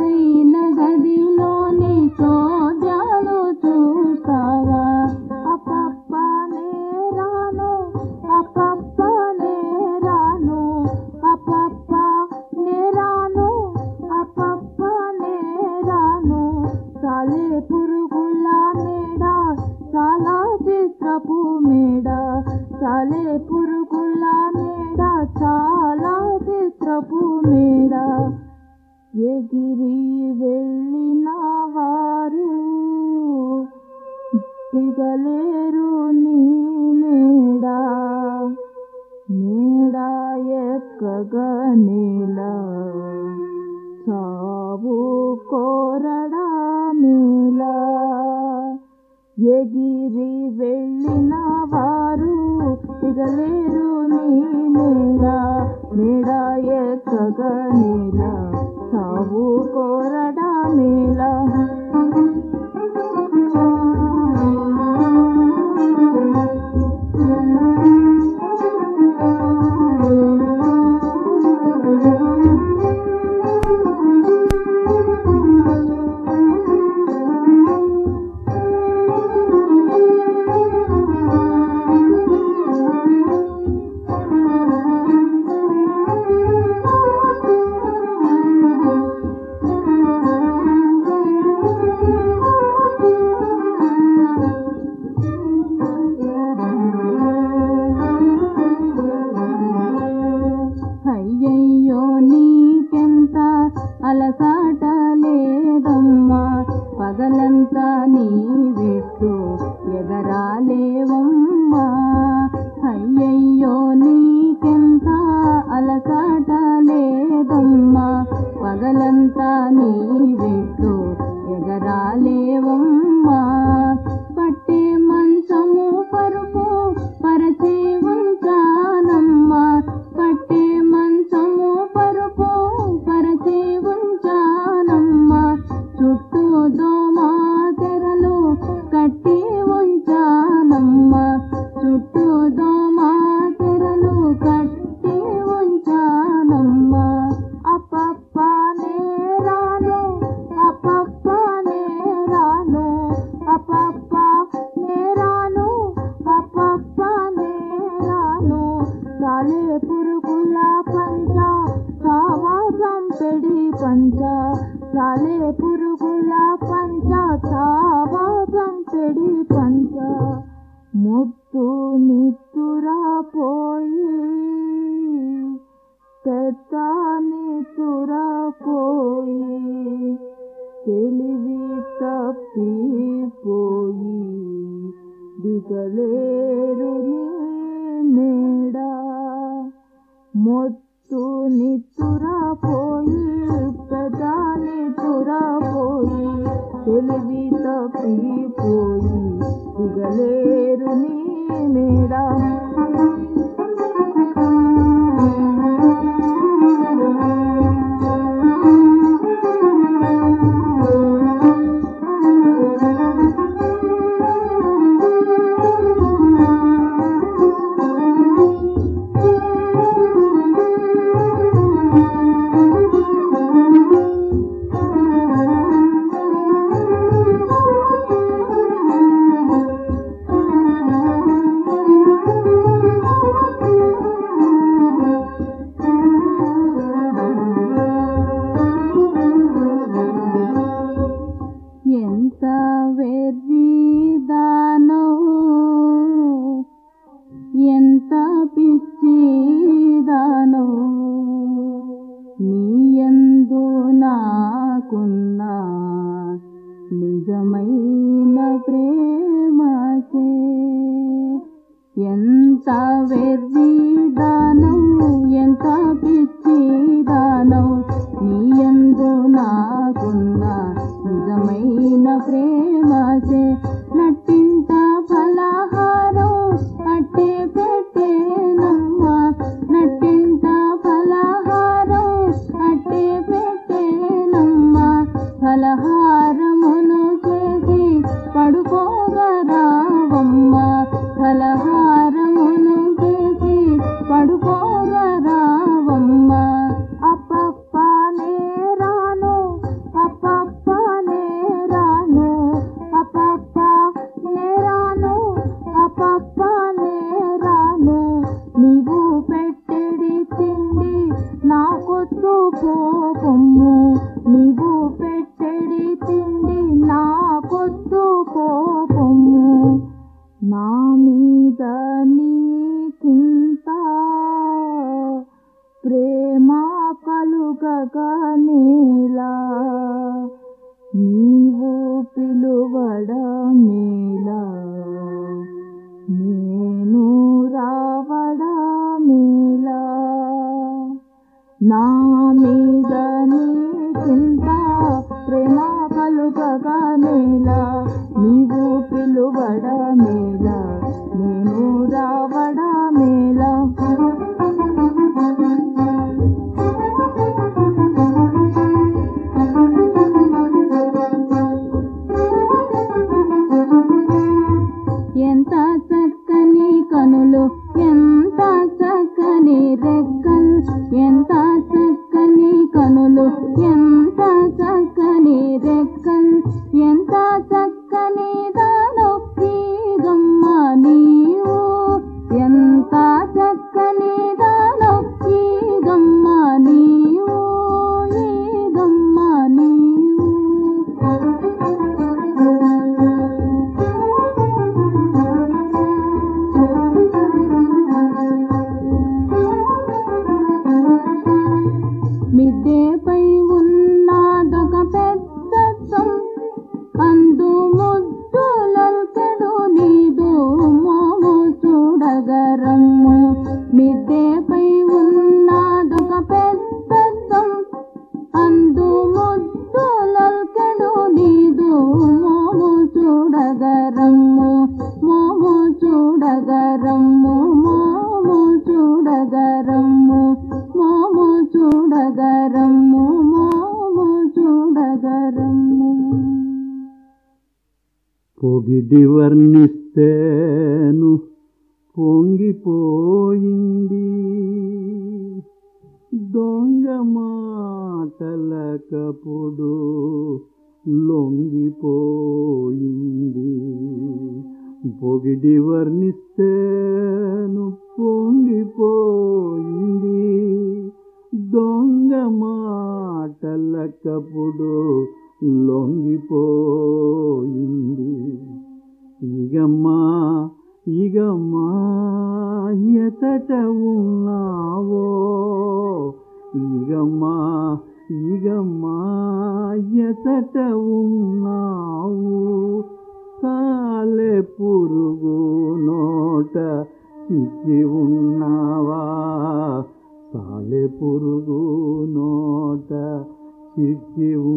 చదువైన గదిలోని చోద్యాలు చూస్తావా? అప్పప్ప నేరాను, అప్పప్ప నేరాను, అప్పప్ప నేరాను, అప్పప్ప నేరాను. చాలే పురుగుల మేడ, చాలా చిత్రపు మేడ, చాలే పురుగుల మేడ, చాలా చిత్రపు మేడ. ఎగిరి వెళ్ళిన వారు దిగలేరు నీ మేడ, మేడ ఎక్కగా నేల సావు కోరడా మేల. ఎగిరి వెళ్ళిన వారు దిగలేరు నీ మేడ, మేడ ఎక్కగా నేల సావు కోరడా మేల. అయ్యయ్యో నీకెంత అలసాట లేదమ్మా, పగలంతా నీ విట్టు ఎగరాలేవమ్మా. అయ్యయ్యో నీకెంత అలసాట లేదమ్మా, పగలంతా నీ విట్టు ఎగరాలేవమ్మా. పట్టే మంచము పరుపు పరచి ఉంచానమ్మా, పట్టే మంచము పరుపు పరచి ఉంచానమ్మా. చుట్టూ దోమ తెరలు కట్టి ఉంచానమ్మా, చుట్టూ దోమ తెరలు కట్టి ఉంచానమ్మా. అప్పప్ప నేరాను, అప్పప్ప నేరాను, అప్పప్ప నేరాను, అప్పప్ప నేరాను. చాలే పురుగుల పంచ, చావా చంపెడి పంచ, చాలే పురుగుల పంచ, చావా చంపెడి పంచ. ముత్తు నిత్తురా పోయి, పెద్ద నిత్తురా పోయి, తెలివి తప్పిపోయి దిగలేరు నీ మేడ. మొత్తు నిత్తురా పోయి, పెద్ద నిత్తురా పోయి, తెలివి తప్పిపోయి దిగలేరు నీ మేడ. ఎంత వెర్రిదానో, ఎంత పిచ్చిదానో, నీయందు నాకున్న నిజమైన ప్రేమచే. ఎంత వెర్రిదానో, ఎంత పిచ్చిదానో, నీయందు నాకున్న నిజమైన ప్రేమచే. నట్టింట ఫలహారం అట్టే పెట్టేనమ్మా, నట్టింట ఫలహారం అట్టే పెట్టేనమ్మా. ఫలహారమును చేసి పడుకోగరావమ్మా, ఫలహారమును చేసి పడుకోగరావమ్మా. అప్పప్ప నేరాను, నీవు పిలువడమేలా నేను రావడమేలా నా మీద నీ చింత ప్రేమ కలుగగనేలా నీవు పిలువడమేలా నేను రావడమేలా ఎంత చక్కని కనులు ఎంత చక్కని రెక్కలు ఎంత చక్కని కనులు ఎంత చక్కని రెక్కలు ఎంత చక్కని దానో ఈ గమ్మ నీవు ఎంత చక్కని దానో ఈ గమ్మ నీవు ఈ గమ్మ నీవు మిద్దెపై ఉన్నదొక పెద్ద అందు ముద్దులకెడు నీదు మోము చూడగరమ్ము మిద్దెపై ఉన్నదొక పెద్ద అందు ముద్దులకెడు నీదు మోము చూడగరమ్ము మోము చూడగరమ్ము మోము చూడగరమ్ము మోము చూడగరమ్ము మోము చూడగరమ్ము పొగిడి వర్ణిస్తేను పొంగిపోయింది దొంగ మాటలకప్పుడు లొంగిపోయింది పొగిడి వర్ణిస్తేను పొంగిపోయింది దొంగ మాటలకప్పుడు లొంగిపోయింది ఇగమ్మా ఎతట ఉన్నావో ఇగమ్మా ఎతట ఉన్నావు సాలె పురుగు నోట చిక్కి ఉన్నావా సాలె పురుగు నోట చిక్కి